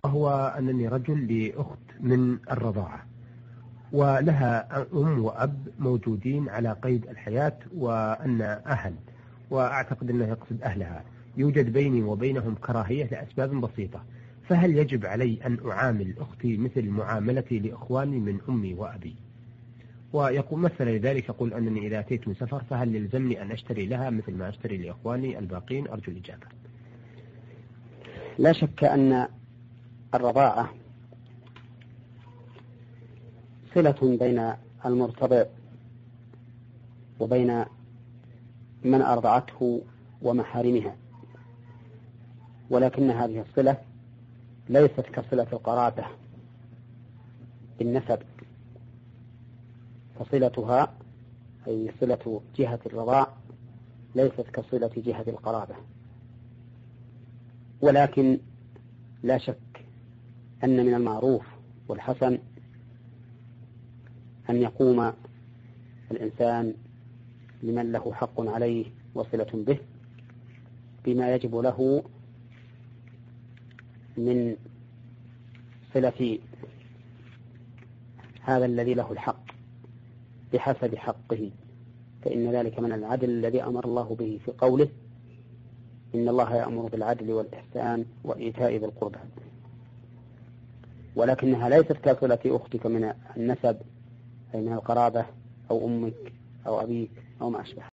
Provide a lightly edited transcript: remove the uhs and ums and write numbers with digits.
وهو أنني رجل لأخت من الرضاعة، ولها أم وأب موجودين على قيد الحياة، وأن أهل، وأعتقد أنه يقصد أهلها، يوجد بيني وبينهم كراهية لأسباب بسيطة، فهل يجب علي أن أعامل أختي مثل معاملتي لإخواني من أمي وأبي؟ ويقول مثل لذلك، يقول أنني إذا أتيت من سفر فهل يلزمني أن أشتري لها مثل ما أشتري لإخواني الباقين؟ أرجو الإجابة. لا شك أن الرضاعة صلة بين المرتضع وبين من أرضعته ومحارمها، ولكن هذه الصلة ليست كصلة القرابة بالنسب، فصلتها أي صلة جهة الرضاع ليست كصلة جهة القرابة. ولكن لا شك أن من المعروف والحسن أن يقوم الإنسان لمن له حق عليه وصلة به بما يجب له من صلة هذا الذي له الحق بحسب حقه، فإن ذلك من العدل الذي أمر الله به في قوله: إن الله يأمر بالعدل والإحسان وإيتاء ذي القربى. ولكنها ليست كصلة أختك من النسب، أي من القرابة أو أمك أو أبيك أو ما أشبه.